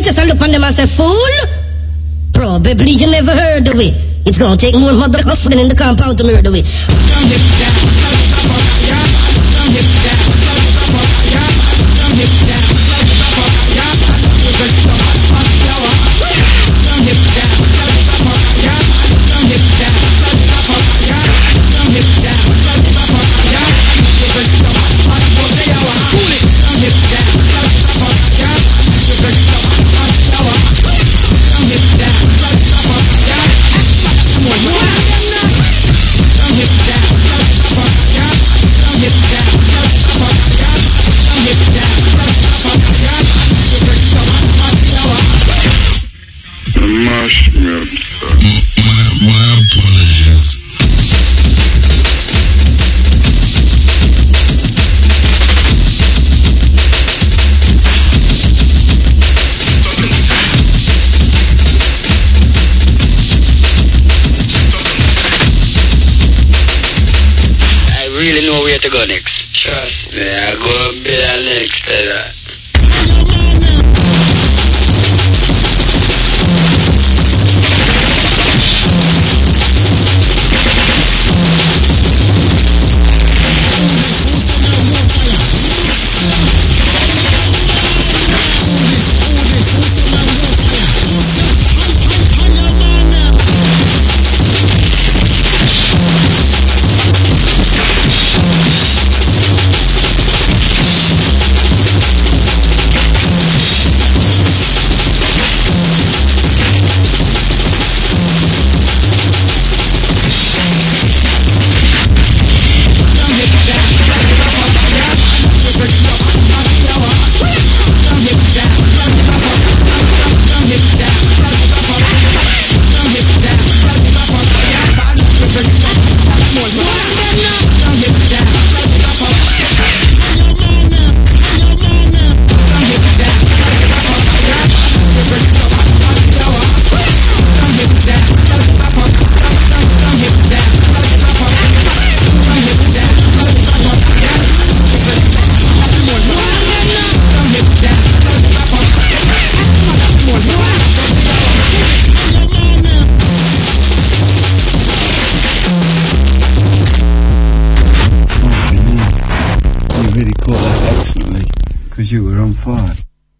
just a look on them and say, fool? Probably you never heard of it. It's gonna take more mother cuffing in the compound to murder it. To go next. Trust me, I go a bit next to that. You were on fire.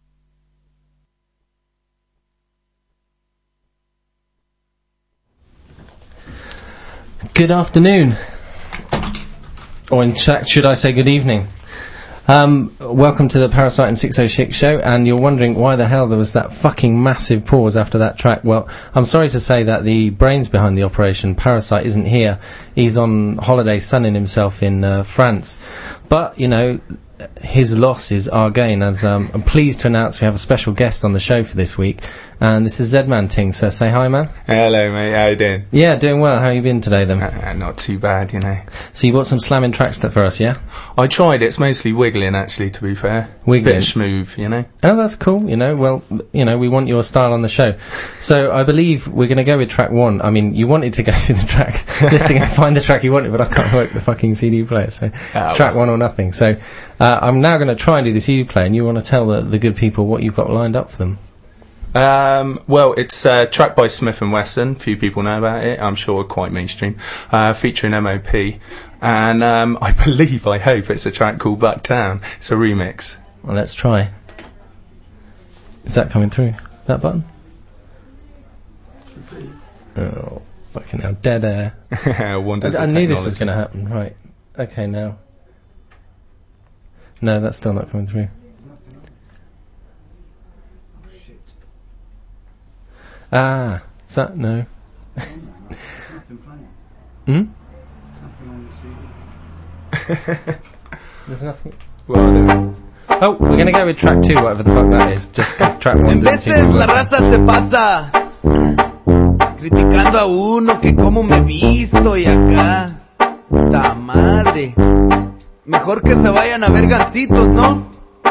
Good afternoon, or in fact, should I say good evening? Welcome to the Parasite and 606 show, and you're wondering why the hell there was that fucking massive pause after that track. Well, I'm sorry to say that the brains behind the operation, Parasite, isn't here. He's on holiday sunning himself in France. But, you know, his loss is our gain, as I'm pleased to announce we have a special guest on the show for this week, and this is Zedman Ting, so say hi, man. Hello, mate, how you doing? Yeah, doing well. How you been today, then? Not too bad, you know. So you brought some slamming tracks for us, yeah? I tried. It's mostly wiggling, actually, to be fair. Wiggling? Bit smooth, you know. Oh, that's cool, you know. Well, you know, we want your style on the show. So I believe we're going to go with track one. I mean, you wanted to go through the track listing and find the track you wanted, but I can't work the fucking CD player, so it's track one or nothing. So I'm now going to try and do the CD player, and you want to tell the good people what you've got lined up for them. Well, it's a track by Smith & Wesson. Few people know about it. I'm sure quite mainstream. Featuring MOP. And I hope it's a track called Bucktown. It's a remix. Well, let's try. Is that coming through? That button? Oh, fucking hell. Dead air. I knew this was going to happen. Right. Okay, now. No, that's still not coming through. Ah, is that no? There's nothing. Oh, we're gonna go with track 2, whatever the fuck that is, just because track 1. En veces la raza se pasa criticando a uno que cómo me visto y acá. Ta madre. Mejor que se vayan a ver gancitos, ¿no?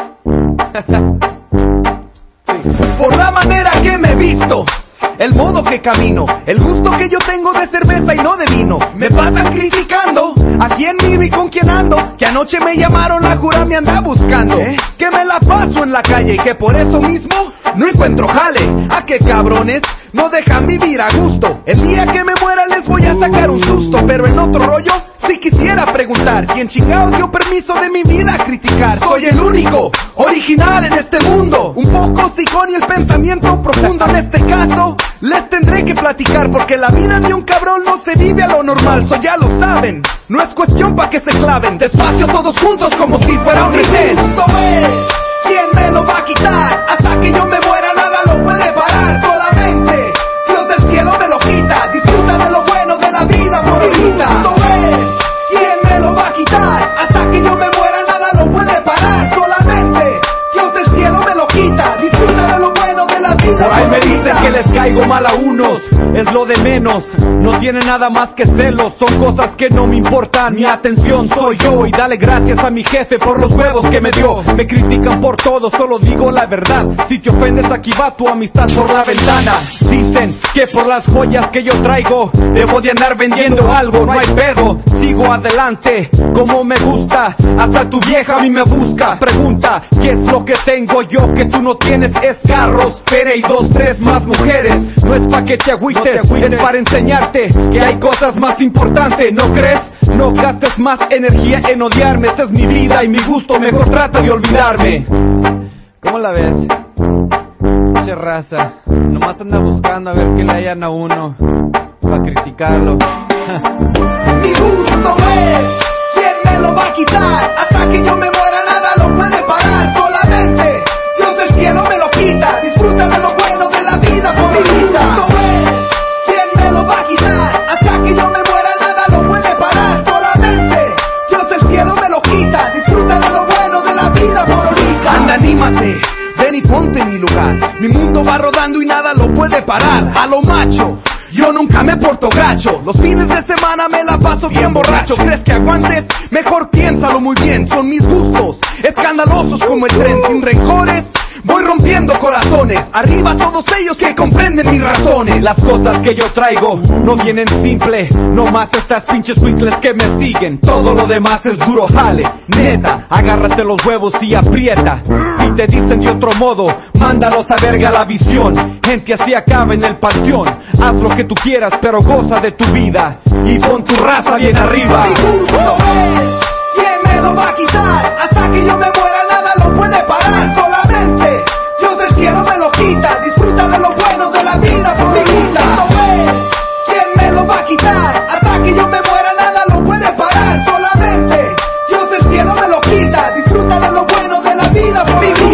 Sí. Por la manera que me visto, el modo que camino, el gusto que yo tengo de cerveza y no de vino. Me pasan criticando ¿A quién miro y con quién ando? Que anoche me llamaron, la jura me anda buscando. Que me la paso en la calle y que por eso mismo no encuentro jale. ¿A qué cabrones? No dejan vivir a gusto. El día que me muera les voy a sacar un susto. Pero en otro rollo, si quisiera preguntar, ¿quién chingados dio permiso de mi vida a criticar? Soy el único, original en este mundo. Un poco sicón y el pensamiento profundo. En este caso, les tendré que platicar, porque la vida de un cabrón no se vive a lo normal. So ya lo saben, no es cuestión pa' que se claven. Despacio todos juntos como si fuera un retén. Esto es, ¿quién me lo va a quitar? Hasta que yo me muera nada lo puede parar. Solamente Dios del cielo me lo quita. Disfruta de lo bueno de la vida por ahorita. Esto es, ¿quién me lo va a quitar? Hasta que yo me muera nada lo puede parar. Solamente Dios del cielo me lo quita. Disfruta de lo bueno de la vida. Por ahí me dicen que les caigo mal a unos, es lo de menos, no tiene nada más que celos, son cosas que no me importan, mi atención soy yo, y dale gracias a mi jefe por los huevos que me dio. Me critican por todo, solo digo la verdad, si te ofendes aquí va tu amistad por la ventana. Dicen que por las joyas que yo traigo debo de andar vendiendo algo, no hay pedo, sigo adelante como me gusta, hasta tu vieja a mí me busca. Pregunta, ¿qué es lo que tengo yo que tú no tienes? Es carros, feria y 2, 3 más mujeres. No es pa' que te agüites, es para enseñarte que hay cosas más importantes, ¿no crees? No gastes más energía en odiarme, esta es mi vida y mi gusto, mejor trata de olvidarme. ¿Cómo la ves? Che raza, nomás anda buscando a ver qué le hayan a uno para criticarlo. Mi gusto es, ¿quién me lo va a quitar? Hasta que yo me muera nada lo puede parar. Solamente Dios del cielo me lo quita. Disfruta de lo bueno de la vida por mi vida. Mi gusto es, ¿quién me lo va a quitar? Hasta que yo me muera nada lo puede parar. Solamente Dios del cielo me lo quita. Disfruta de lo bueno de la vida por ahorita. Anda, anímate, ven y ponte en mi lugar. Mi mundo va rodando y nada lo puede parar. A lo macho, yo nunca me porto gacho. Los fines de semana me la paso bien borracho. ¿Crees que aguantes? Mejor piénsalo muy bien. Son mis gustos, escandalosos como el tren. Sin rencores, voy rompiendo corazones. Arriba todos ellos que comprenden mis razones. Las cosas que yo traigo no vienen simple. No más estas pinches winkles que me siguen. Todo lo demás es duro jale. Neta, agárrate los huevos y aprieta. Si te dicen de otro modo, mándalos a verga la visión. Gente así acaba en el panteón. Haz lo que tú quieras, pero goza de tu vida y pon tu raza bien arriba. Mi gusto es, ¿quién me lo va a quitar? Hasta que yo me muera nada lo puede parar. Solamente Dios del cielo me lo quita. Disfruta de lo bueno de la vida por mi vida. Mi gusto es, ¿quién me lo va a quitar? Hasta que yo me muera nada lo puede parar. Solamente Dios del cielo me lo quita. Disfruta de lo bueno de la vida por mi vida.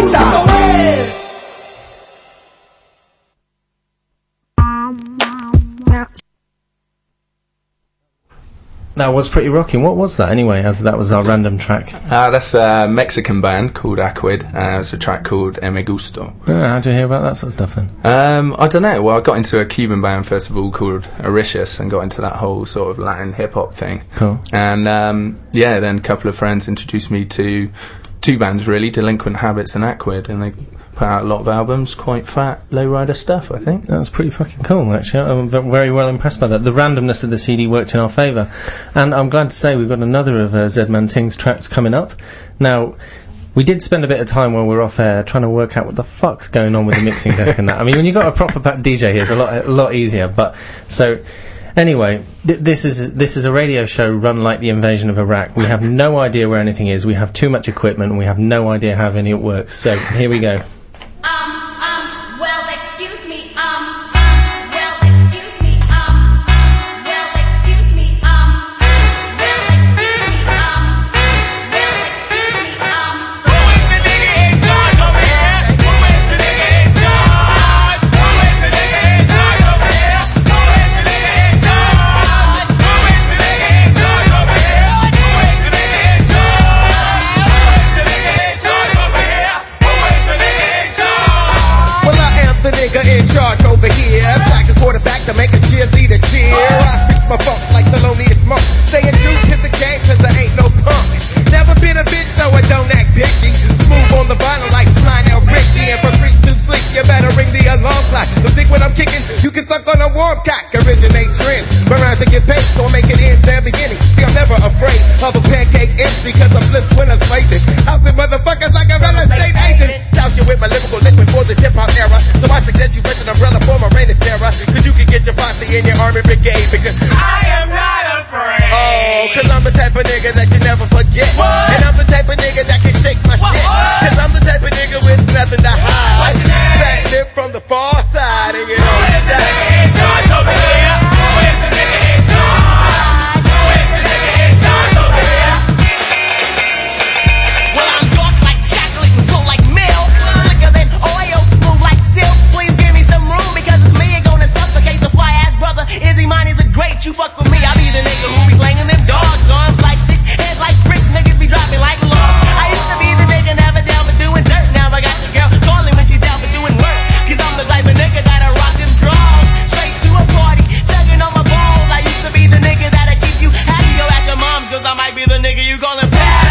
That was pretty rocking. What was that anyway, as that was our random track? That's a Mexican band called Aquid. It's a track called Me Gusto. How'd you hear about that sort of stuff then? I don't know. Well, I got into a Cuban band first of all called Auricius and got into that whole sort of Latin hip-hop thing. Cool. And then a couple of friends introduced me to two bands really, Delinquent Habits and Aquid, and they put out a lot of albums, quite fat, lowrider stuff, I think. That's pretty fucking cool, actually. I'm very well impressed by that. The randomness of the CD worked in our favour. And I'm glad to say we've got another of Zed-Man Ting's tracks coming up. Now, we did spend a bit of time while we were off air trying to work out what the fuck's going on with the mixing desk and that. I mean, when you've got a proper DJ here, it's a lot easier. But, so... Anyway, this is a radio show run like the invasion of Iraq. We have no idea where anything is. We have too much equipment, and we have no idea how any of it works. So here we go. Well, excuse me, well, excuse me, well, excuse me, well, excuse me, well, excuse me, Who is the nigga in charge over here? Who is the nigga in charge? Who is the nigga in charge over here? Who is the nigga in charge? Who is the nigga in charge over here? Who is the nigga in charge? Who is the nigga in charge over here? Who is the nigga in charge? Well, I am the nigga in charge over here. Like a quarterback to make a cheerleader cheer. I fix my funk like the loneliest monk. Staying true to the game cause I ain't no punk. Never been a bitch so I don't act bitchy. Smooth on the vinyl like Lionel Richie. And for freaks to sleep you better ring the alarm clock. So think when I'm kicking you can suck on a warm cock. Originate trends, but rhymes to get paid so I make it end to beginning. See I'm I'm never afraid of a pancake MC, cause I'm flipped when I'm spacing. Housing motherfuckers like a real estate agent. Douse you with my lyrical liquid for this hip hop era. So I suggest you rent an umbrella for my reign of terror. Cause you can get your posse in your army brigade. Because I am not afraid. Oh, cause I'm the type of nigga that you never forget. What? And I'm the type of nigga that can shake my shit. Cause I'm the type of nigga with nothing to hide. Fat lip from the far side and get on the stack. Who is the nigga in charge over here? Who is the nigga in charge? Who is the nigga in charge over here? Well, I'm dark like chocolate and full like milk. Slicker than oil, smooth like silk. Please give me some room because it's me ain't gonna suffocate the fly ass brother. Izzy Money the Great, you fuck with me, I'll be the nigga who be slanging them dogs. Arms like sticks, hands like bricks, niggas be dropping like logs. I used to be the nigga never down for doing dirt. Now I got the girl calling when she down for doing work. Cause I'm the type of nigga that'll rock them draws. Straight to a party, chugging on my balls. I used to be the nigga that'll keep you happy. Go ask your moms, cause I might be the nigga you callin'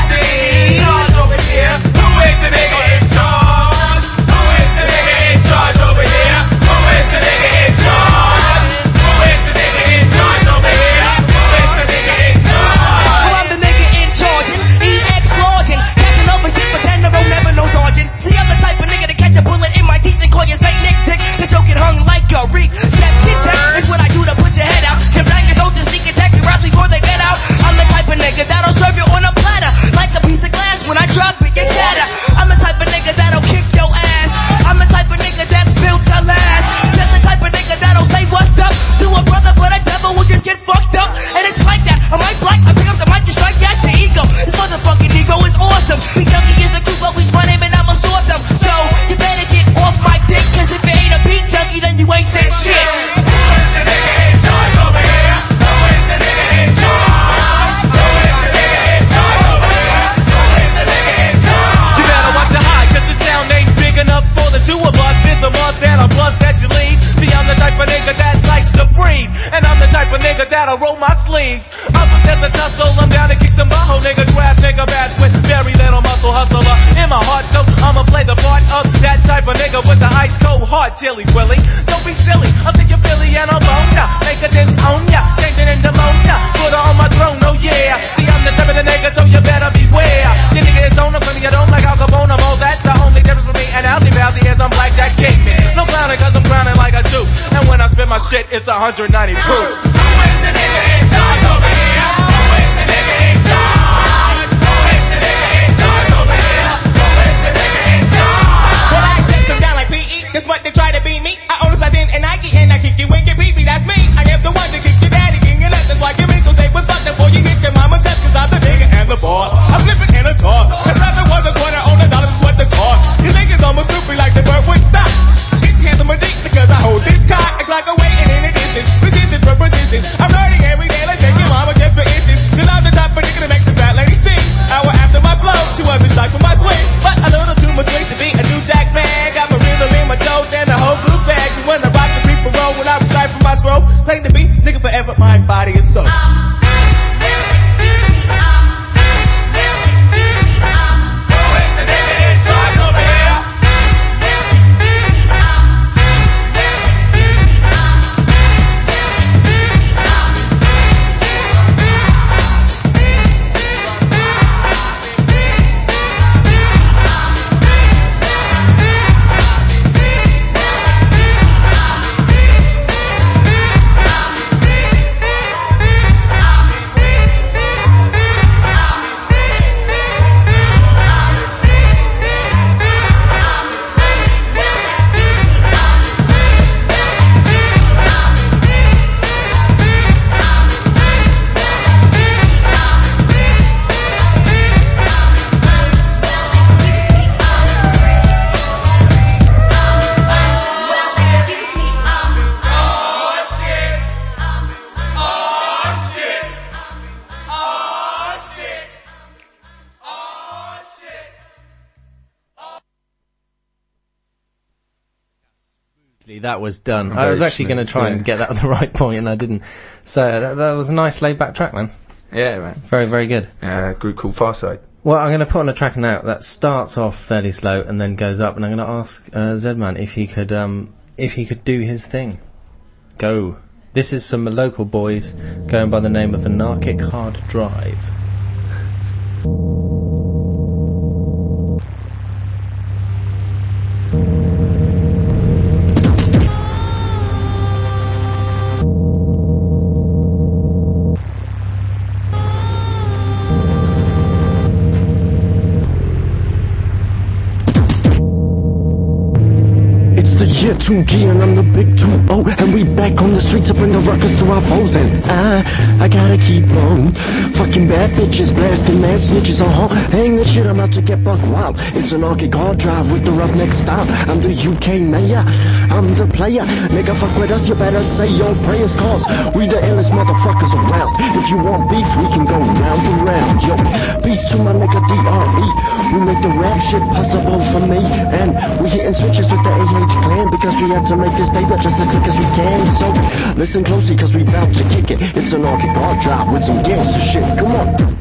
Patty. Charge over here. Who is the nigga in charge? Who is the nigga in charge over here? Who is the nigga in charge? Who is the nigga in charge over here? Who is the nigga in charge? Well, I'm the nigga in charge, EX lodging. Captain over shit, but general never no sergeant. See, I'm the type of nigga to catch a bullet in my teeth and call you Saint Nick Dick. The joke get hung like a reek. Snap chit chat is what I do to put your head out. Jim Bang go to sneak attack your ass before they get out. I'm the type of nigga that'll serve you on a platter. Like a piece of glass when I drop it, you shatter. I'm the type of nigga that'll kick your ass. I'm the type of nigga that's built to last. Just the type of nigga that'll say what's up to a brother, but a devil will just get fucked up. And it's like that. I'm like black, I pick up the mic to strike at your ego. This motherfucking ego is awesome. Be junkie is the truth, always my name and I'ma sort them. So, you better get off my dick, cause if it ain't a beat junkie, then you ain't said shit. Who is the nigga in charge over here? Who is the nigga in charge? Who is the nigga in charge over here? Who is the nigga in charge? You better watch your high, cause the sound ain't big enough for the two of us. There's a month and a plus that you leave. See, I'm the type of nigga that likes to breathe. And I'm the type of nigga that'll roll my sleeves. Up if there's a tussle, I'm down to kick some butthole. Nigga trash, nigga bash with very little muscle hustler in my heart. So I'ma play the part of that type of nigga with the ice cold heart. Chilly Willy, don't be silly. I'll take your Philly and I'll bone ya. Make a disown ya, change it into ammonia. Put her on my throne, oh yeah. See, I'm the type of the nigga, so you better beware. Your nigga is on the money, you don't like Al Capone, I'm all that. The only difference with me and Alzy Bowsy is I'm Blackjack Kingman. No clowning cause I'm clowning like I do. And when I spit my shit, it's 190 proof. Who is the nigga in charge over here? Who is the nigga in charge? Who is the nigga in charge over here? Who is the nigga in charge? Well, I set them down like PE. That's what they try to be me. I own a Sardin and Nike and I kick you when you beat me. That's me. I am the one to kick your daddy king and that's why your wrinkles they was fucked before you hit your mama's desk. Cause I'm the nigga and the boss. I'm flipping in a toss. And rapping was a quarter on $1 is what the cost. You niggas almost stupid like the bird would stop. Get your hands on my dick because I hold this cock. It's like a waiting in a distance. Resistance for persistence. I'm learning every day like taking mama just for instance. Cause I'm the type of nigga to make the fat lady sing. Hour after my flow, she wasn't shy for my swing. But a little too much weight to be a new jack man. Got my rhythm in my toes and the whole blue bag. You wanna rock the beat for roll when I recite from my scroll. Claim to be nigga forever, mind, body, and soul. That was done. I was actually going to try and get that at the right point, and I didn't. So that was a nice laid-back track, man. Yeah, man. Very, very good. Group called Farside. Well, I'm going to put on a track now that starts off fairly slow and then goes up, and I'm going to ask Zedman if he could do his thing. Go. This is some local boys going by the name of Anarchic Hard Drive. Year 2G and I'm the big 2-0, and we back on the streets to bring the ruckus to our foes, and I gotta keep on fucking bad bitches, blasting mad snitches, hang that shit, I'm out to get buck wild. It's an Anarchic Hard Drive with the roughneck style. I'm the UK mayor, I'm the player, nigga fuck with us, you better say your prayers, cause we the illest motherfuckers around. If you want beef, we can go round and round, yo. Peace to my nigga DRE, we make the rap shit possible for me, and we hitting switches with the AH clan, because we had to make this paper just as quick as we can. So listen closely, cause we bout to kick it. It's an Anarchic Hard Drive with some gangster shit. Come on.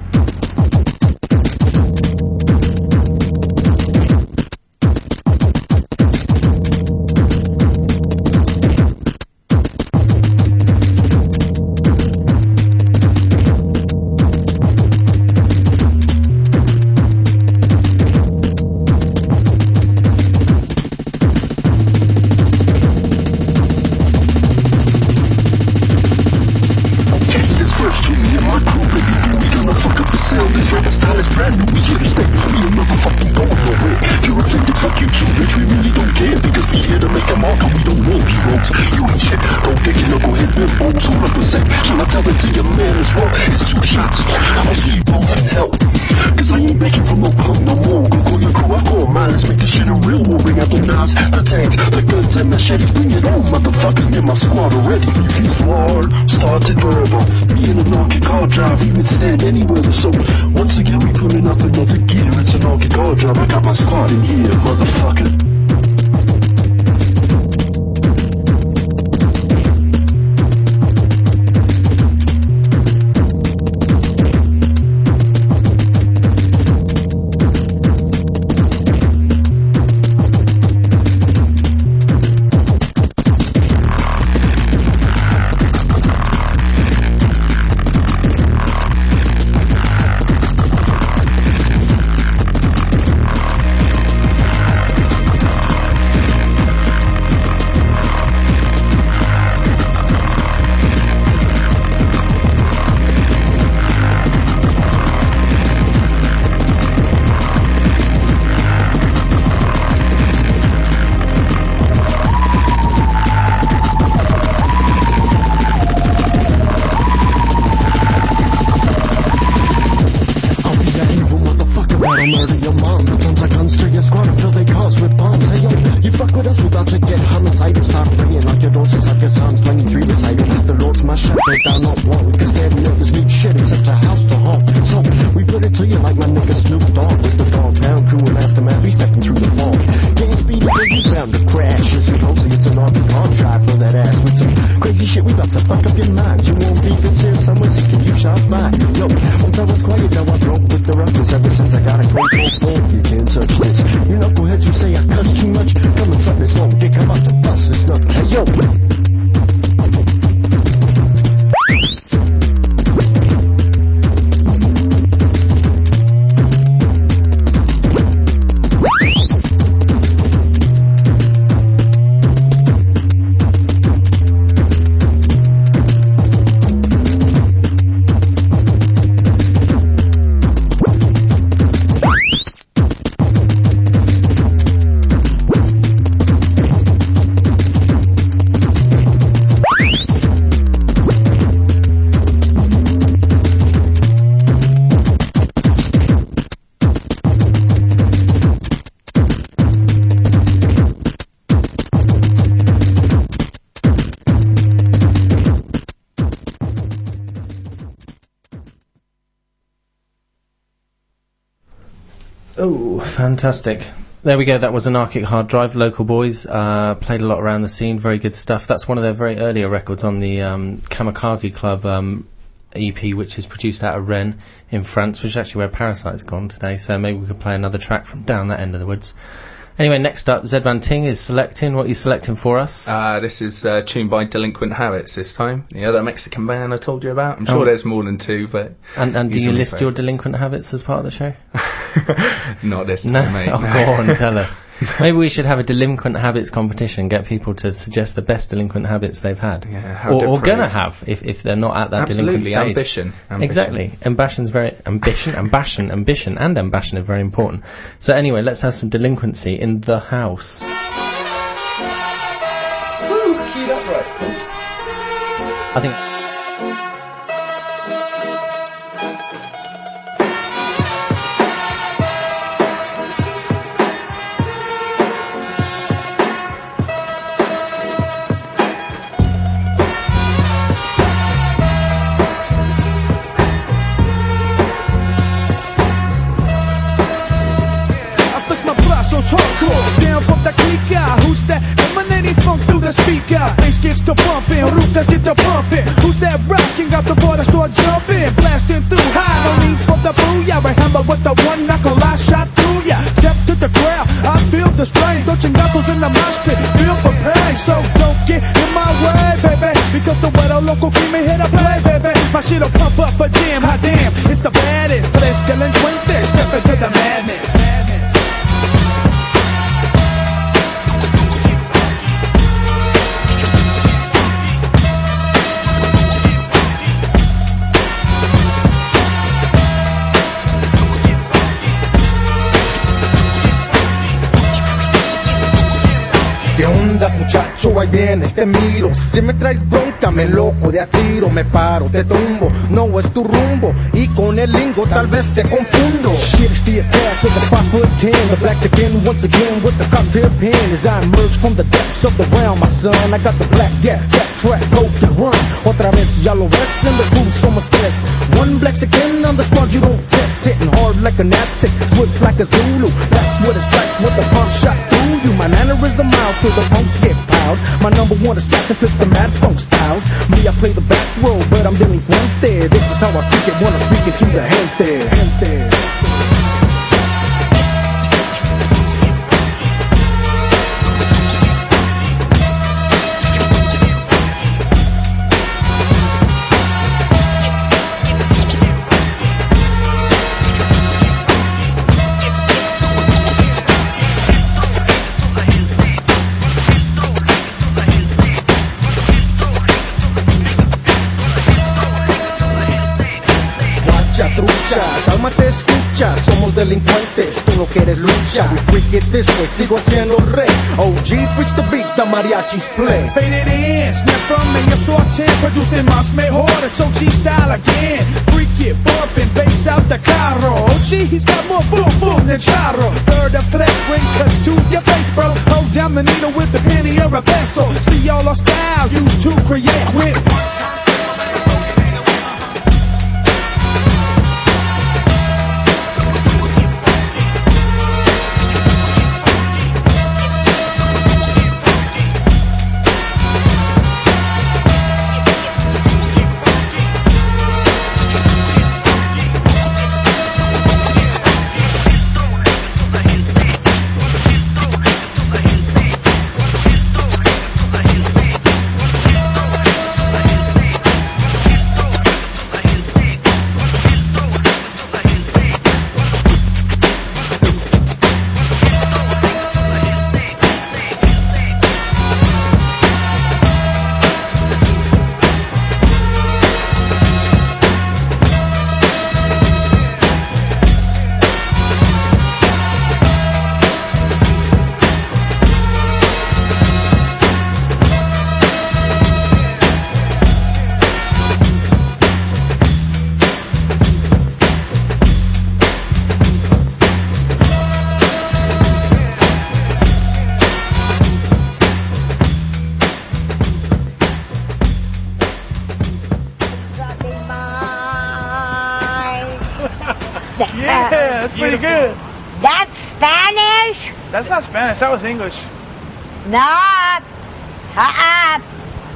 Oh, fantastic. There we go, that was Anarchic Hard Drive, local boys, played a lot around the scene, very good stuff. That's one of their very earlier records on the Kamikaze Club EP, which is produced out of Rennes in France, which is actually where Parasite's gone today, so maybe we could play another track from down that end of the woods. Anyway, next up, Zed Van Ting is selecting. What are you selecting for us? This is tuned by Delinquent Habits this time. The other Mexican band I told you about. I'm sure there's more than two, but... And do you list your delinquent habits as part of the show? Not this time, mate. Oh, no. Go on, tell us. Maybe we should have a delinquent habits competition, get people to suggest the best delinquent habits they've had. Yeah, or gonna have, if they're not at that delinquent stage. Ambition. Exactly. Ambition are very important. So anyway, let's have some delinquency in the house. Woo, keyed up right. I think... Who's that emanating funk through the speaker? Bass gets to bumping, Rucas get to bumping. Who's that rocking? Got the boy that start jumping, blasting through high. No need for the booyah. Remember with the one knuckle I shot through ya. Step to the crowd, I feel the strain. Don't chingazos in the mosh pit, feel for pain. So don't get in my way, baby, because the weather local cream here to play, baby. My shit'll pump up a jam, hot damn. It's the baddest, tres delinquentes. Step into the madness. ¿Qué ondas, muchacho? Ahí vienes, te miro. Si me traes bronca, me loco de a tiro. Me paro, te tumbo, no es tu rumbo. Y con el lingo tal vez te confundo. Shit, it's the attack with the 5'10". The black skin once again with the cocktail pin. As I emerge from the depths of the realm, my son. I got the black, yeah, that track, poke and run. Otra vez, ya lo ves, and the crew somos tres. One black skin on the squad you don't test. Hitting hard like an Aztec, swift like a Zulu. That's what it's like with the pump shot through you. My mannerism miles till the punks get piled. My number one assassin flips the mad funk styles. Me, I play the back row, but I'm delinquente. This is how I kick it when I'm speaking to the gente. Cálmate, escucha, somos delincuentes, tú no quieres lucha. We freak it this way, sigo siendo rey. OG freaks the beat, the mariachis play. Fade it in, snap from medio sorte, producen más mejor, it's OG style again. Freak it, bumping, bass out the carro. OG, he's got more boom boom than charro. Third of tres, bring cuts to your face, bro. Hold down the needle with the penny or a pencil. See all our style used to create with one time. Yeah, that's pretty good. That's Spanish? That's not Spanish, that was English. No.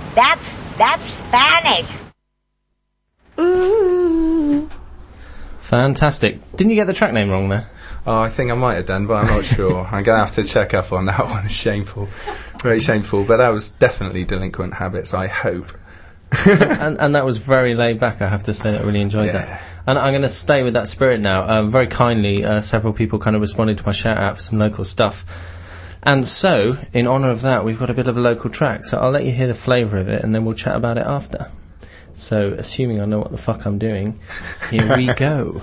That's Spanish. Ooh. Fantastic. Didn't you get the track name wrong there? Oh, I think I might have done, but I'm not sure. I'm going to have to check up on that one. It's shameful. Very shameful. But that was definitely Delinquent Habits, I hope. and that was very laid back, I have to say. I really enjoyed that. And I'm going to stay with that spirit now. Very kindly, several people kind of responded to my shout out for some local stuff. And so, in honour of that, we've got a bit of a local track. So I'll let you hear the flavour of it, and then we'll chat about it after. So, assuming I know what the fuck I'm doing, here we go.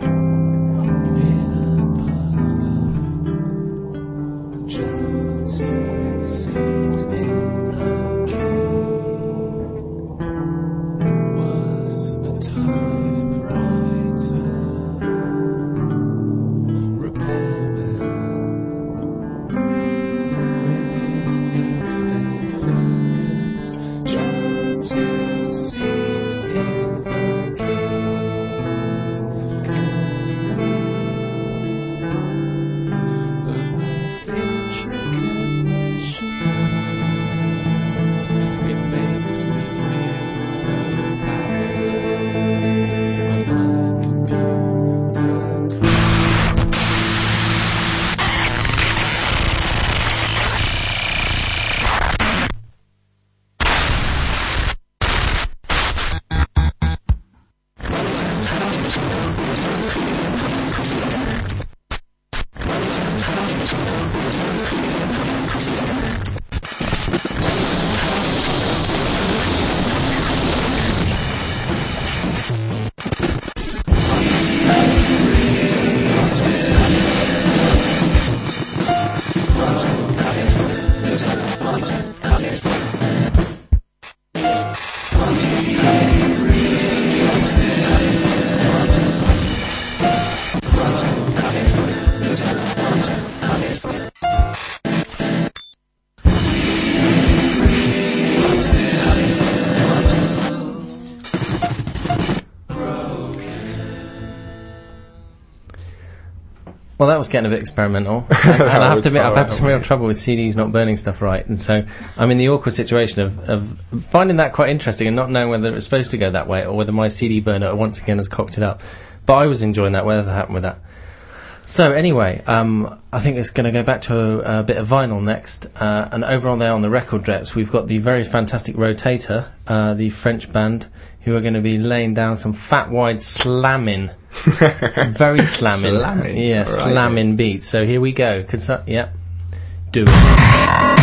Well, that was getting a bit experimental. And I have to admit, I've had some real trouble with CDs not burning stuff right. And so I'm in the awkward situation of finding that quite interesting and not knowing whether it was supposed to go that way or whether my CD burner once again has cocked it up. But I was enjoying that, whatever happened with that. So anyway, I think it's going to go back to a bit of vinyl next. And over on there on the record reps, we've got the very fantastic Rotator, the French band, who are going to be laying down some fat wide slamming. Very slamming. Slamming. Yeah, Right. slamming beats. So here we go. Yeah. Do it.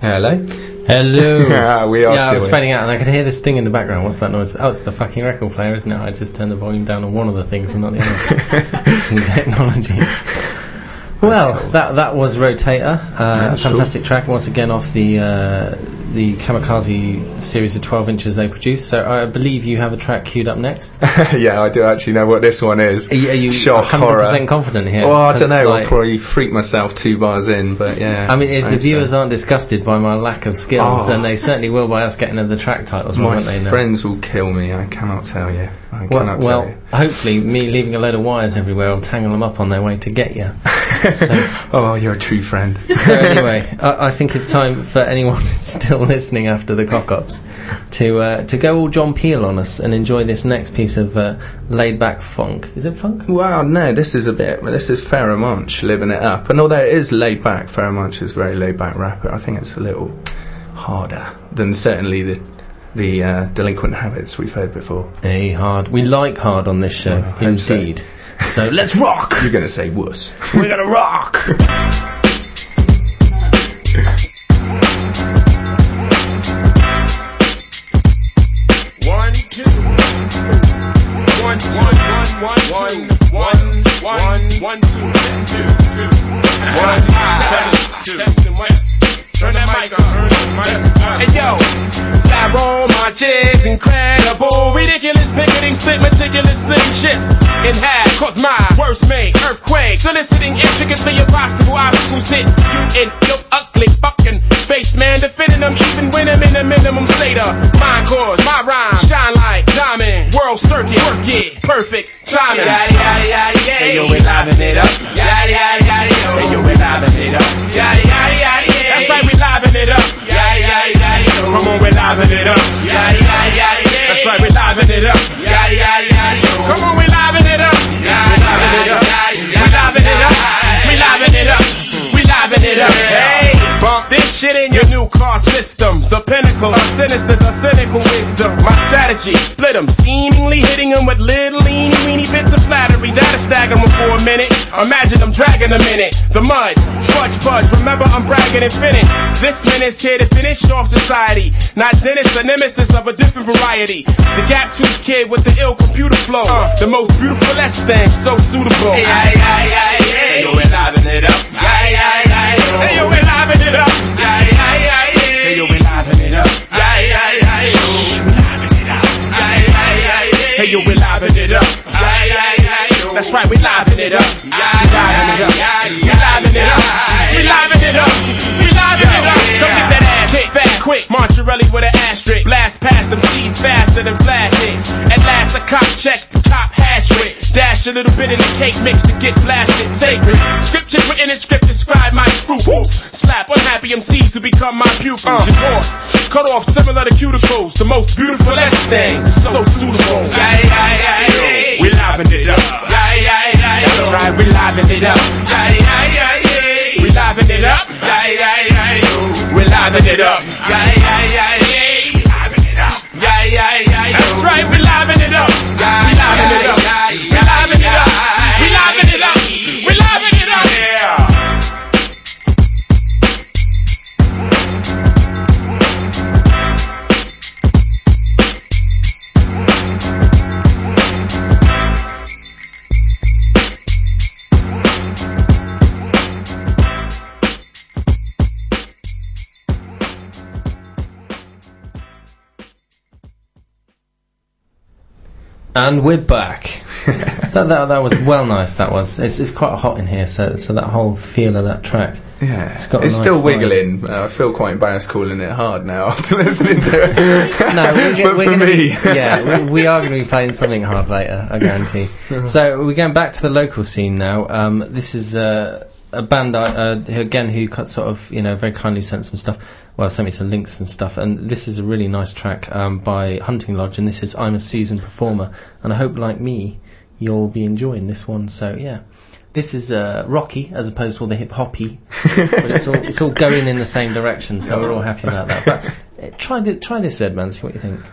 Hello. Hello. We are Yeah, I was still fading out and I could hear this thing in the background. What's that noise? Oh, it's the fucking record player, isn't it? I just turned the volume down on one of the things and not the other. Technology. Well, that was Rotator, fantastic track, once again off the Kamikaze series of 12 inches they produced. So I believe you have a track queued up next. Yeah, I do actually know what this one is. Are you Shock 100% horror. confident here? Well, I don't know, Like, I'll probably freak myself 2 bars in, but yeah. I mean, if the hope so. viewers aren't disgusted by my lack of skills, then they certainly will by us getting to the track titles, My won't they? friends will kill me, I cannot tell you. I cannot tell you. Hopefully me leaving a load of wires everywhere will tangle them up on their way to get you. Oh, you're a true friend. So anyway, I think it's time for anyone still listening after the cock-ups to go all John Peel on us and enjoy this next piece of laid-back funk. Is it funk? Well, no, this is Pharoah Monch living it up. And although it is laid back, Pharoah Monch is a very laid back rapper. I think it's a little harder than certainly the Delinquent Habits we've heard before. Hey, hard. We like hard on this show, indeed. So let's rock! You're going to say wuss. We're gonna rock! One, two. One, two. Test the mic. Turn that mic on. Hey yo, Pharoah Monch is incredible, ridiculous, picketing, flip, meticulous, splitting chips in half. Cause my worst made earthquake, soliciting intricately impossible obstacles hit you in your ugly fucking face, man. Defending them even when I'm in a minimum state of mind. Cause my rhyme shine like diamond, world circuit, work it, perfect timing. Yada yada yada yada. Hey yo, we liven it up. Yada yada yada yo. Hey yo, we liven it up. Yada yada yada yada. That's right, we liven it up. Yada yada yada yo. Come on, we liven it up. Yada yada yada yada. That's right, we liven it up. Yada yada yada yo. Come on, we liven it up. Yada yada yada. We liven it up. We liven it up. We liven it up. Hey, bump this shit in your new car system. The pinnacle of sinister, the cynical wisdom. My strategy, split them, seemingly hitting them with little eeny weeny bits of flattery. That'll stagger them for a minute. Imagine them dragging a minute. The mud, fudge, remember I'm bragging infinite. This minute's here to finish off society. Not Dennis, a nemesis of a different variety. The Gap Tooth kid with the ill computer flow. The most beautiful less thing, so suitable. Hey, hey, hey, hey, hey. Yo, we're liven it up. Hey, hey, hey, hey, yo, we're liven it up. Hey, hey, hey, hey, yo, we're liven it up. Hey, hey, hey, yo, we're liven it up. Hey, hey, hey, hey, yo, we're liven it up. Hey, hey, hey, yo, that's right, we're liven it up. We liven it up. We liven it up. We liven it up. We liven it up. Come get that ass hit fast, quick. Monterelli with an asterisk. Blast past them seeds faster than flash hit. At last a cop checks the cop hash with. Dash a little bit in the cake mix to get blasted. Sacred. Scripture written in script describe my scruples. Slap unhappy MCs to become my pupils. Divorce. Cut off similar to cuticles. The most beautiful thing. So suitable. Yay, yay, yay. We liven it up. Yay, yay, yay. That's right, we liven it up. Yay, yay, yay. We liven it up. Yay, yay, yay. We liven it up. Yay, yay, yay. We liven it up. Yay, yay, yay. That's right, we liven it up. We liven it up. We liven it up. We liven it up. We liven it up. Yeah. And we're back. that was well nice. That was. It's quite hot in here, so that whole feel of that track. Yeah, it's got a it's nice still vibe. wiggling. I feel quite embarrassed calling it hard now after listening to it. No, but we're for gonna me, we are going to be playing something hard later, I guarantee. So we're going back to the local scene now. This is a band who sort of very kindly sent some stuff. Well, sent me some links and stuff, and this is a really nice track by Hunting Lodge, and this is I'm a Seasoned Performer, and I hope, like me, you'll be enjoying this one. So yeah, this is rocky as opposed to all the hip hoppy, but it's all going in the same direction, so we're all happy about that. But try this, Edman, see what you think.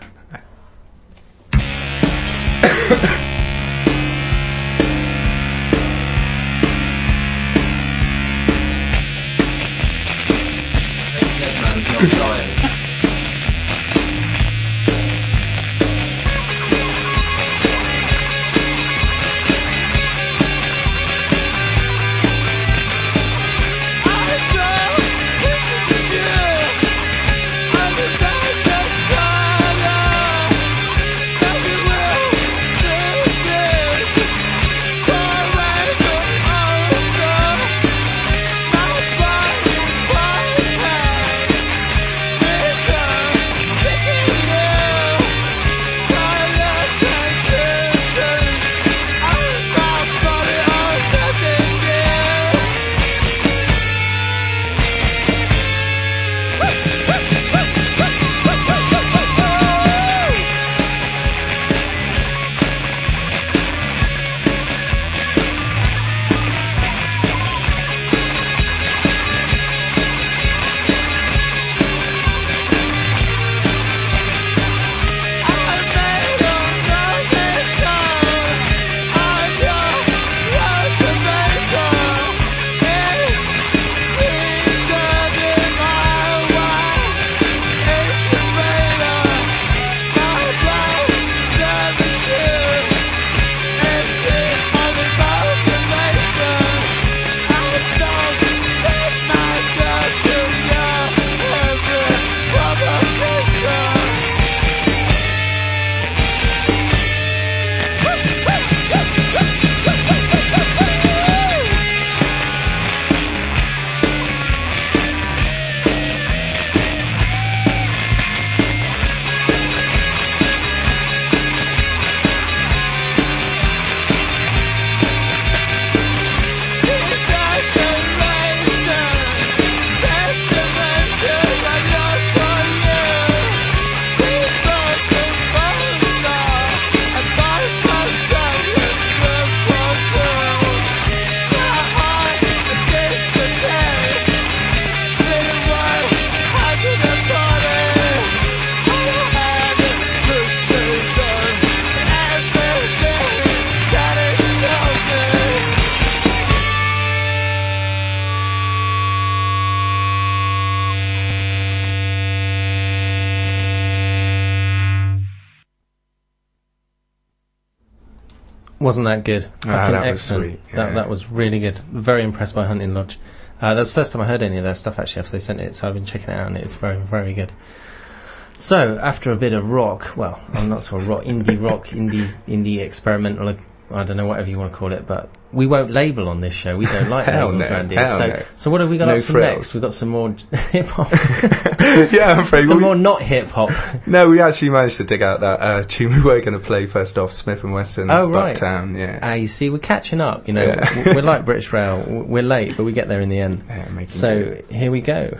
Wasn't that good? Fucking that was excellent. sweet, yeah. That was really good. Very impressed by Hunting Lodge. That's the first time I heard any of their stuff actually after they sent it, so I've been checking it out and it's very, very good. So, after a bit of rock, well, I'm not sort of rock, indie experimental, I don't know, whatever you want to call it, but we won't label on this show. We don't like labels around here. So what have we got up for next? We've got some more hip-hop. Yeah, I'm afraid. Some more not hip-hop. No, we actually managed to dig out that tune we were going to play first off, Smith & Wesson, oh, right. Bucktown, yeah. You see, we're catching up, you know. Yeah. We're like British Rail. We're late, but we get there in the end. Yeah, so, here we go.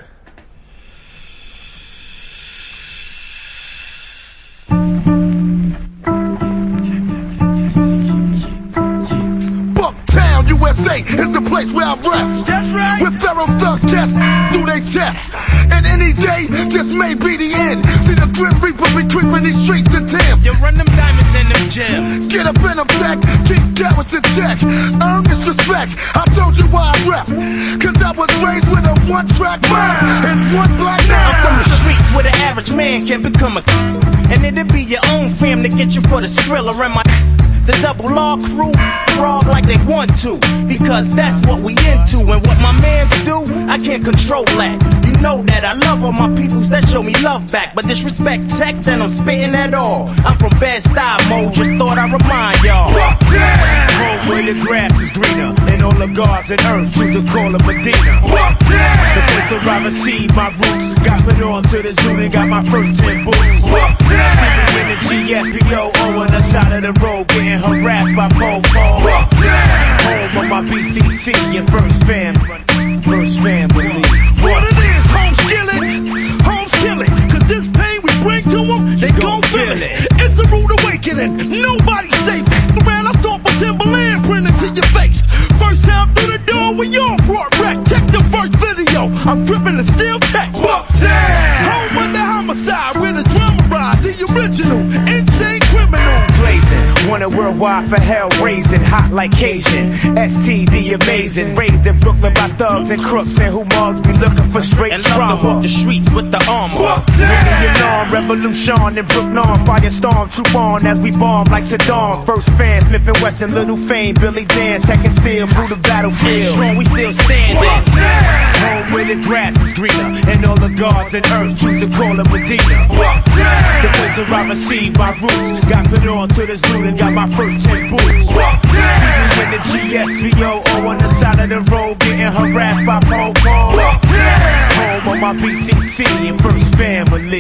USA is the place where I rest. That's right. With thorough thugs cast through their chest. And any day just may be the end. See the Grim Reaper be creeping these streets and Thames. You run them diamonds in them gems. Get up in them tech, keep cowards in check. Earn this respect. I told you why I rap. Cause I was raised with a one-track mind and one black man. I'm from the streets where the average man can become a and it'll be your own fam to get you for the skrill around my the double law crew frog like they want to, because that's what we into. And what my mans do, I can't control that. You know that I love all my peoples that show me love back, but disrespect tech, then I'm spitting at all. I'm from bad style mode, just thought I'd remind y'all. Home where the grass is greener, and all the gods and earth choose to call it Medina. The place where I received my roots, got put on to this dude and got my first 10 boots. See me in the GSPO, on the side of the road, getting harassed by po-po. Home of my BCC and first family. What it is, home's killing, cause this pain we bring to them, they gon' feel it. It's a rude awakening, nobody's safe. Man, I thought my Timberland printed to your face. First time through the door when y'all brought wreck. Check the first video, I'm gripping the steel tech. Home with the homicide, with the drama ride, the original, insane criminal. Blazing, wanted worldwide for hell raising, hot like Cajun. ST the amazing, raised in Brooklyn by thugs and crooks and who mugs be looking for straight and trauma. love to walk the streets with the armor. Million arm revolution in Brooklyn, firestorm, troop on as we bomb like Saddam. First fan, Smith & Wesson, Little Fame, Billy Dan, second steel through the battlefield. Strong, we still standing. Home where the grass is greener, and all the gods and earth choose to call it Medina. The place where I received my roots, got put on to this dude and got my first 10 boots. See me in the GSPO, on the side of the road, getting harassed by po-po. Home of my BCC and first family.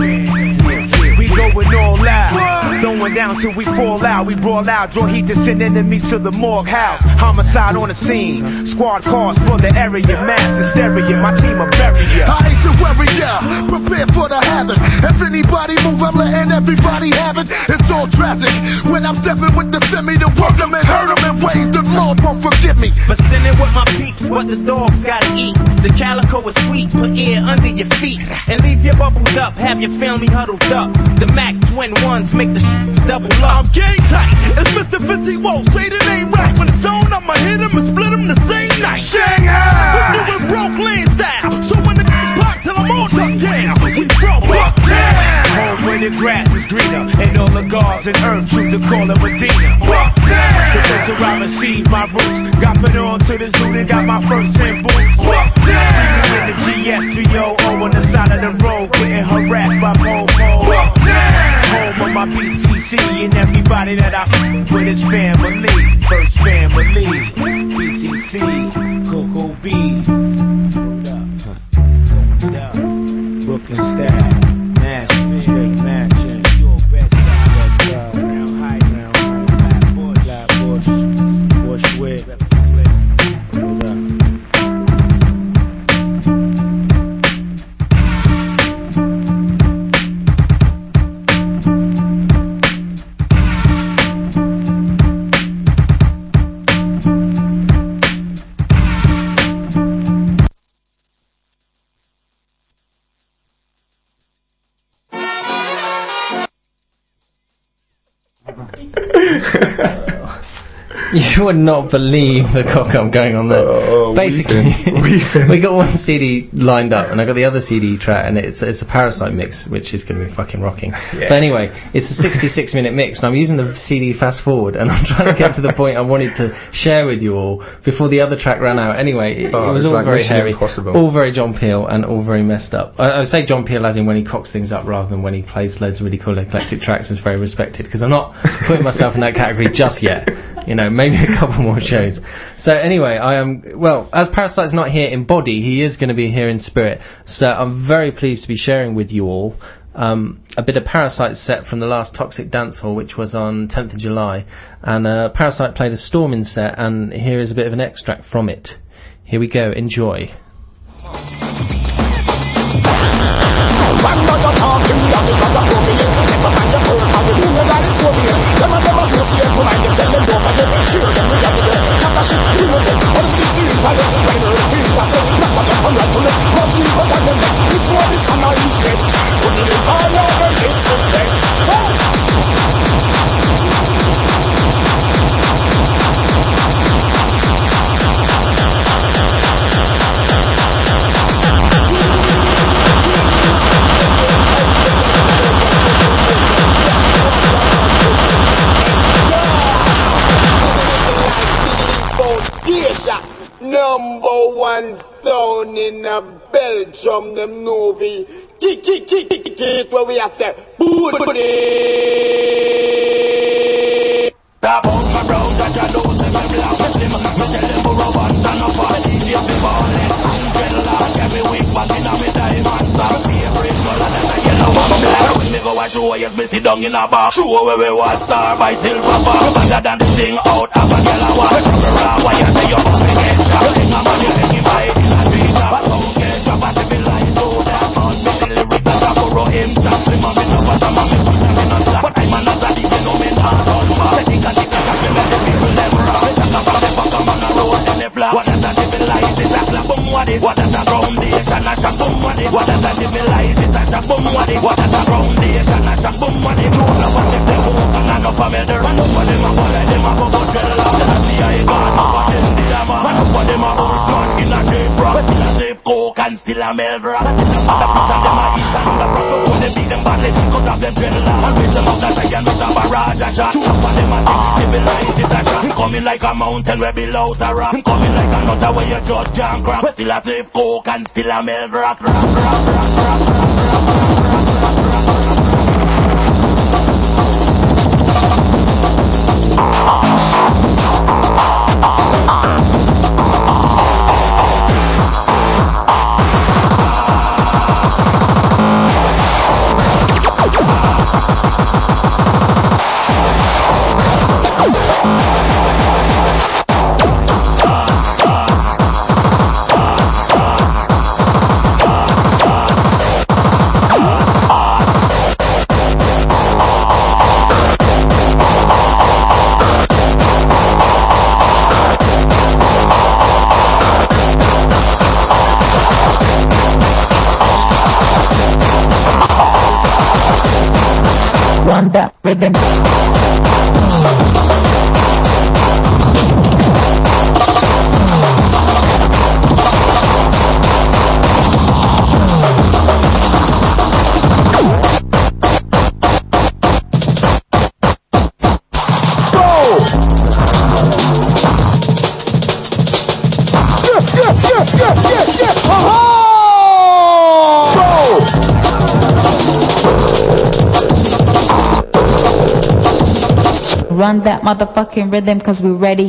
We going all out, throwing down till we fall out. We brawl out, draw heat to send enemies to the morgue house. Homicide on the scene, squad cars full the area, mass hysteria. My team will bury ya. I hate to worry ya, prepare for the havoc. If anybody move, I'm letting everybody have it. It's all tragic when I'm stepping with the semi to work them and hurt them in ways the Lord won't forgive me. But sending with my peeps, but the dogs gotta eat. The calico is sweet, put air under your feet and leave you bubbled up, have your family huddled up. The Mac twin ones make the double up. I'm game tight, it's Mr. Fizzy Wolf, say the name right. When it's on, I'ma hit him and split him the same night. Shanghai! We do it Brooklyn style, so when the pop till I'm all ducked down, we broke Bucktown. Home where the grass is greener, and all the gods and earth choose to call it Medina. The place where I received my roots, got put on to this dude and got my first 10 boots. See me in the GS3O, on the side of the road, getting harassed by po-po. Home of my BCC and everybody that I with is family. First family, BCC, Coco B. Brooklyn style, Nashville, straight matching. New York best style, Crown Heights, Flatbush, Bushwick. Hold up. You would not believe the cock I'm going on there. Basically, we got one CD lined up, and I got the other CD track, and it's a Parasite mix, which is going to be fucking rocking. Yeah. But anyway, it's a 66-minute mix, and I'm using the CD fast forward, and I'm trying to get to the point I wanted to share with you all before the other track ran out. Anyway, it was all like very Mission hairy, Impossible. all very John Peel, and all very messed up. I say John Peel as in when he cocks things up, rather than when he plays loads of really cool eclectic tracks. Is very respected, because I'm not putting myself in that category just yet. You know, maybe a couple more shows. So anyway, I am, well, as Parasite's not here in body, he is going to be here in spirit. So I'm very pleased to be sharing with you all a bit of Parasite set from the last Toxic Dance Hall, which was on 10th of July. And Parasite played a Stormin' set, and here is a bit of an extract from it. Here we go, enjoy. Number one sound in Belgium, them movie. Kick it where we are set. Booty. Tap on my brown, that I don't say my blouse. Me tell them for a one, stand up for the DJ of the ballin'. Dreadlock every week, but in a me diamond. Some favorite color that I yellow and black. When me go a show, yes, me sit down in a bar. Show where we was star by silver bar. Better than the thing out of a yellow one. Why you say you're up against that? Think I'm on you, any fight in a street. But don't get drop at the bill like so. That on me, the lyrics that I borrow him. Just slim on me, no matter my me, push me not slack. But I'm an azadi, you know me, hard on bar. Setting a tick, I can let the people them rock. Talk about the fuck, I'm on a road in the flat. What does that civilize? It's a slap, boom, what it? What does that foundation? A shot, boom, what it? What does that civilize? It's a shot, boom, what it? What does that foundation? A shot, boom, what it? Two of us, if they walk, and I know for me, they're run up for them, I go like them, I go go dreadlock. And I see I gone, I go them, the dama. Run up for them, I go smart in a shape rock. Still a shape coke and still a melt rock. The piece of them I eat and the proper when they beat them badly. Cut off them dreadlock and raise them up that I can with a barrage a shot. Two of them I think civilized is a shot. Coming like a mountain where below the rock. Coming like a nutter where you just can't crack. Still a shape coke and still a melt rock. Run that rhythm. Run that motherfucking rhythm, cause we ready.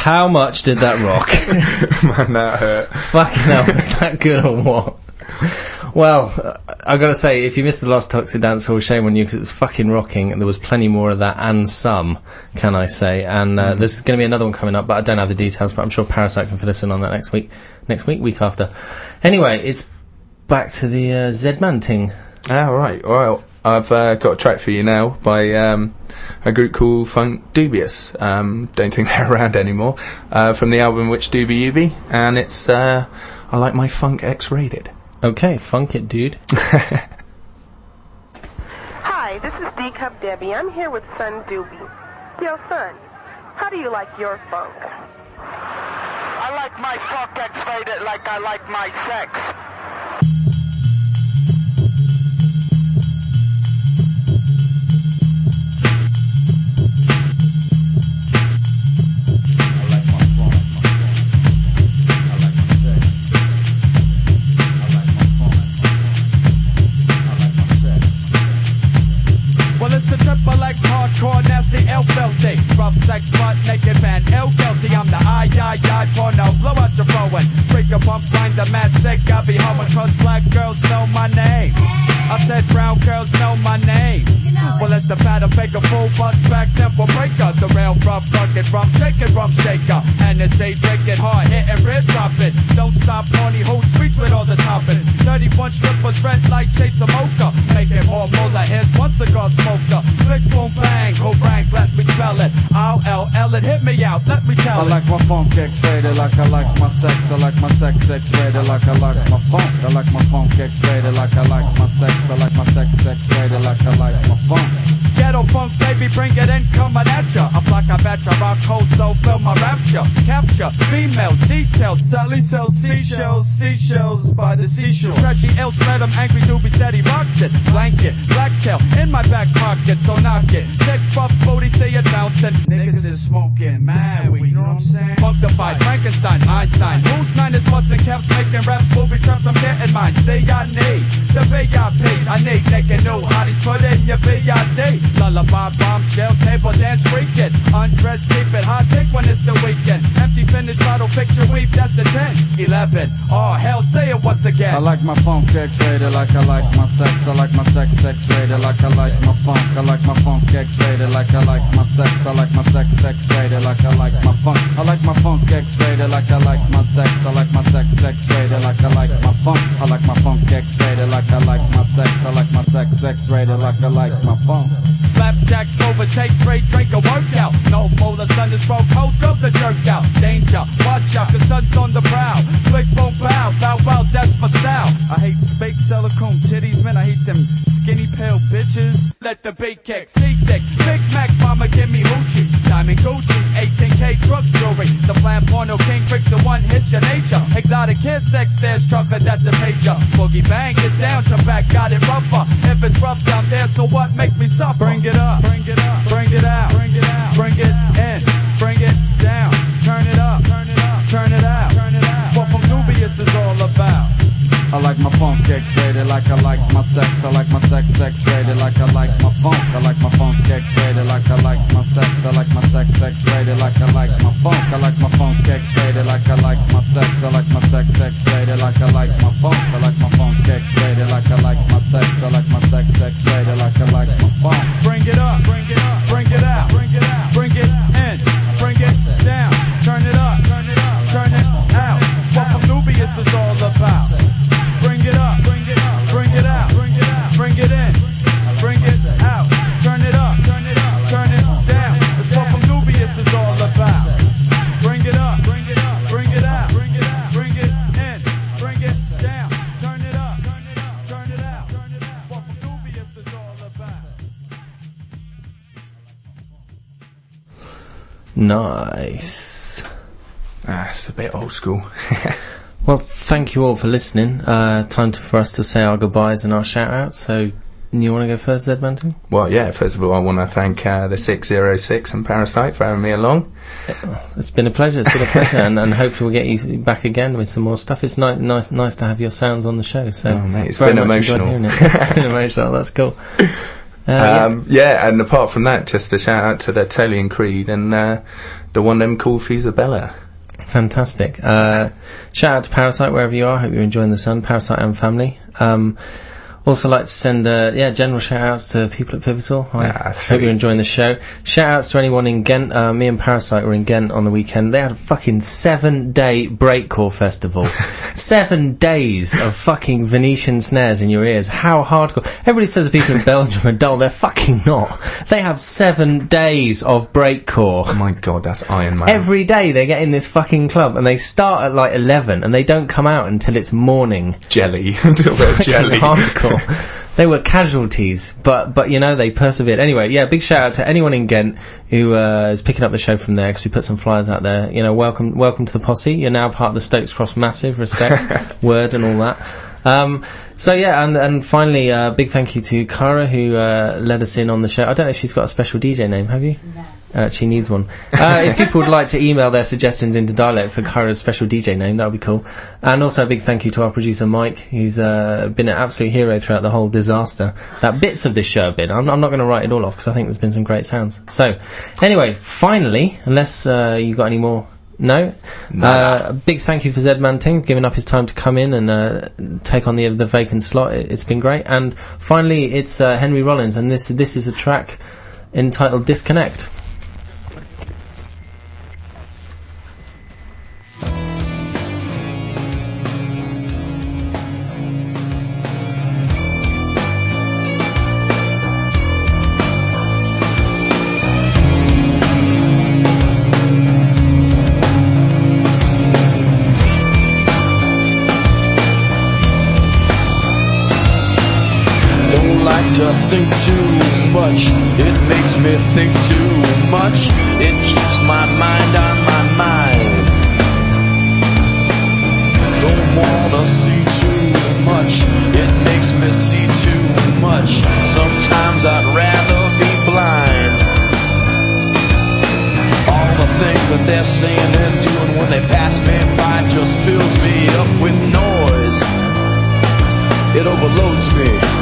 How much did that rock? Man, that hurt. Fucking hell, was that good or what? Well, I've got to say, if you missed the last Toxic Dance Hall, shame on you, because it was fucking rocking, and there was plenty more of that, and some, can I say. And there's going to be another one coming up, but I don't have the details, but I'm sure Parasite can fill us in on that next week, week after. Anyway, it's back to the Z-Man ting. Ah, right. Well, I've got a track for you now by a group called Funk Dubious. Don't think they're around anymore. From the album Which Doobie You Be, and it's I Like My Funk X-Rated. Okay, funk it, dude. Hi, this is D-Cup Debbie. I'm here with Son Doobie. Yo, son, how do you like your funk? I like my funk X-rated like I like my sex. Well, it's the triple X hardcore nasty L filthy. Rough sex, butt naked man, L guilty. I'm the I porno. Blow out your phone. Freak a bump, find the mad sick. I be home cause black girls know my name. I said brown girls know my name. Well, it's the battle faker, full bust back tempo breaker. The rail rough, rugged, rum shaking, rum shaker. And it's a drinking hard hit and rib dropping. Don't stop, horny, hold sweets with all the toppings. 31 strippers, red light shades of mocha. Making more molar, here's one cigar smoker. Click, boom, bang, go bang, let me spell it. I'll it, hit me out, let me tell it. I like my funk X-rated like I like my sex. I like my sex X-rated like I like my funk. I like my funk X-rated like I like my sex. I like my sex X-rated like I like my funk. Ghetto funk, baby, bring it in, coming at ya. I flock, I bet ya, rock cold, so feel my rapture. Capture, females, details, Sally sells seashells by the seashore. Trashy ill, spread 'em, angry doobie, steady rocks it. Blanket, black tail, in my back pocket, so knock it. Thick buff booty, say it bouncing. Niggas is smoking mad weed, you know what I'm saying? Funkified, Frankenstein, Einstein. Whose mind is busting caps, making rap, movie traps, I'm getting mine. Say I need the VIP, I need naked new hotties, put in your VID. Lullaby, bombshell, table dance, freak it. Undress, keep it hot, take when it's the weekend. Empty finish bottle, picture weave, that's the 10, 11. Oh, hell, say it once again. I like my funk X-rated like I like my sex. I like my sex X-rated like I like my funk. I like my funk X-rated like I like my sex. I like my sex X-rated like I like my funk. I like my funk X-rated like I like my sex. I like my sex X-rated like I like my funk. I like my funk X-rated like I like my sex. I like my sex X-rated like I like my funk. Flapjacks overtake, trade, drink a workout. No molar, sun is broke, hold throw the jerk out. Danger, watch out, the sun's on the prowl. Click, boom, pow, bow, wow, that's my style. I hate fake silicone titties, man, I hate them skinny pale bitches. Let the beat kick, see thick, Big Mac, mama, give me hoochie. Diamond Gucci, 18K truck jewelry. The plan porno king, freak the one hits your nature. Exotic kiss, sex, there's chocolate, that's a pager. Boogie bang, get down, jump back, got it rougher. If it's rough down there, so what, make me suffer. Bring it up, bring it up, bring it out, bring it out, bring it in, bring it down, turn it up, turn it up, turn it out, turn it out. It's what Funk Dubious is all about. I like my funk X-rated like I like my sex. I like my sex X-rated like I like my funk. I like my funk X-rated like I like my sex. I like my sex X-rated like I like my funk. I like my funk X-rated like I like my sex. I like my sex X-rated like I like my funk. I like my funk X-rated like I like my sex. I like my sex X-rated like I like my funk. Bring it up, bring it up, bring it out, bring it out, bring it in, bring it down, turn it up, turn it up, turn it out. It's what Funk Dubious is all about. Bring it up, bring it up, bring it out, bring it out, bring it in, bring it out, turn it up, turn it up, turn it down. It's what Funk Dubious is all about. Bring it up, bring it up, bring it out, bring it out, bring it in, bring it down, turn it up, turn it up, turn it out, turn it out. What Funk Dubious is all about. Nice. It's a bit old school. Well, thank you all for listening. Time for us to say our goodbyes and our shout-outs. So, you want to go first, Zed Banting? Well, yeah, first of all, I want to thank the 606 and Parasite for having me along. It's been a pleasure, and hopefully we'll get you back again with some more stuff. It's nice to have your sounds on the show. So, mate, it's been emotional. It's been emotional, that's cool. And apart from that, just a shout out to the Tully and Creed and the one them called Fusabella. Fantastic. Shout out to Parasite wherever you are. Hope you're enjoying the sun. Parasite and family. Also like to send general shout outs to people at Pivotal. I hope you're enjoying the show. Shout outs to anyone in Ghent. Me and Parasite were in Ghent on the weekend. They had a fucking 7-day breakcore festival. 7 days of fucking Venetian snares in your ears. How hardcore. Everybody says the people in Belgium are dull. They're fucking not. They have 7 days of breakcore. Oh my god, that's Iron Man. Every day they get in this fucking club and they start at like 11 and they don't come out until it's morning. Jelly. Until they're jelly. Hardcore. They were casualties, but you know, they persevered. Anyway, yeah, big shout out to anyone in Ghent who is picking up the show from there, because we put some flyers out there. You know, welcome to the posse. You're now part of the Stokes Cross Massive, respect, word and all that. So yeah, and finally, big thank you to Cara who led us in on the show. I don't know if she's got a special DJ name, have you? No. She needs one. If people would like to email their suggestions into dialect for Cara's special DJ name, that would be cool. And also a big thank you to our producer Mike, who's been an absolute hero throughout the whole disaster that bits of this show have been. I'm not going to write it all off because I think there's been some great sounds. So, anyway, finally, unless you got any more. No? Big thank you for Zed Manting giving up his time to come in and take on the vacant slot. It's been great. And finally, it's Henry Rollins, and this is a track entitled Disconnect. Think too much, it makes me think too much, it keeps my mind on my mind. Don't wanna see too much, it makes me see too much. Sometimes I'd rather be blind. All the things that they're saying and doing when they pass me by just fills me up with noise. It overloads me.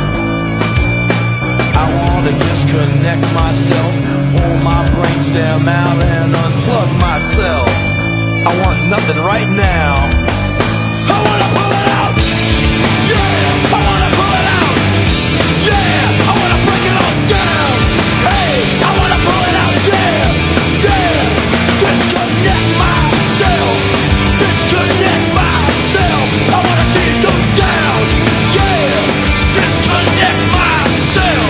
I want to disconnect myself, pull my brainstem out and unplug myself. I want nothing right now. I want to pull it out. Yeah, I want to pull it out. Yeah, I want to break it all down. Hey, I want to pull it out. Yeah, disconnect myself. Disconnect myself. I want to see it go down. Yeah, disconnect myself.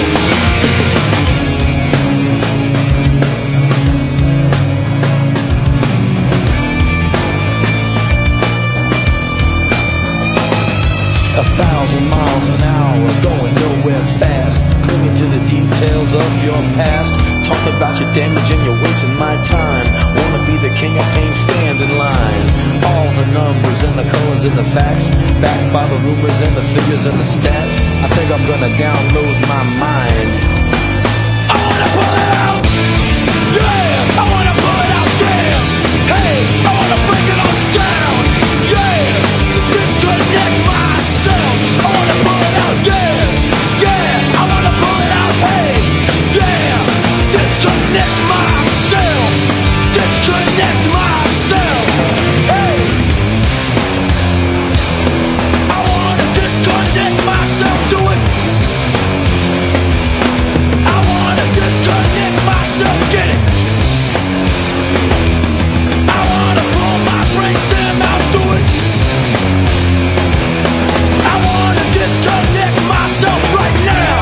1,000 miles an hour, going nowhere fast, clinging to the details of your past, talking about your damage and you're wasting my time. Wanna be the king, I can't stand in line. All the numbers and the colors and the facts, backed by the rumors and the figures and the stats. I think I'm gonna download my mind. I wanna pull it out. Yeah, I wanna pull it out. Yeah, hey, I wanna break it all down. Yeah, disconnect myself. I wanna pull it out. Yeah, I wanna pull it out. Hey, yeah, disconnect myself. Disconnect myself. Hey, I wanna disconnect myself to it. I wanna disconnect myself, get it. I wanna pull my brainstem out to it. I wanna disconnect myself right now.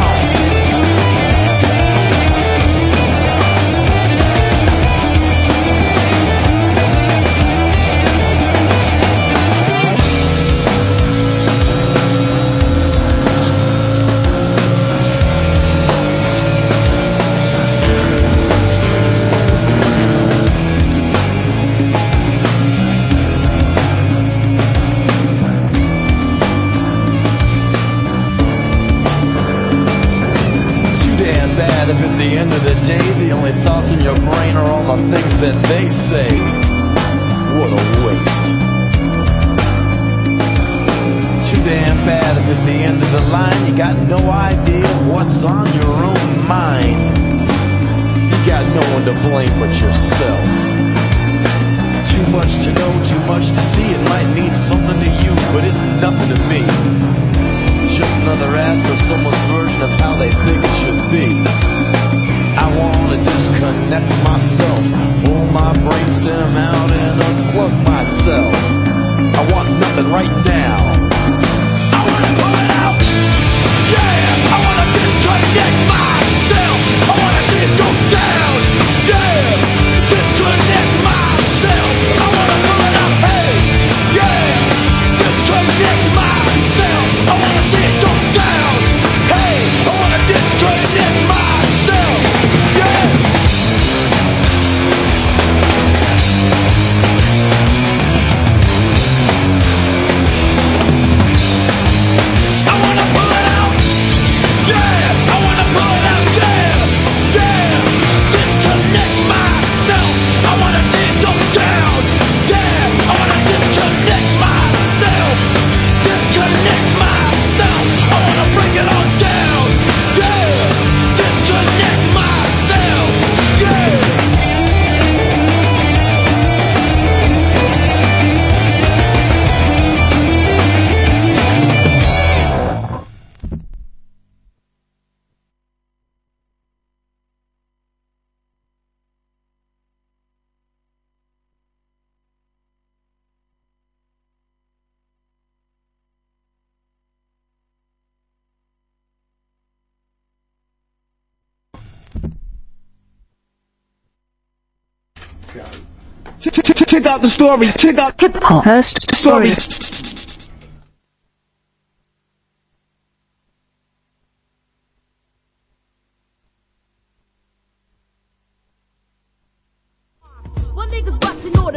At the end of the day, the only thoughts in your brain are all the things that they say. What a waste. Too damn bad if at the end of the line you got no idea what's on your own mind. to blame but yourself. Too much to know, too much to see. It might mean something to you, but it's nothing to me. Just another ad for someone's version of how they think it should be. I want to disconnect myself, pull my brainstem out and unplug myself. I want nothing right now. I want to pull it out. Yeah, I want to disconnect myself. I want to see it go down. Yeah, disconnect myself. I want to pull it out. Hey, yeah, disconnect myself. I want to see it go down. Hey, I want to disconnect myself. Yeah. Check out the story. Check out Hip Hop First Story. Well, niggas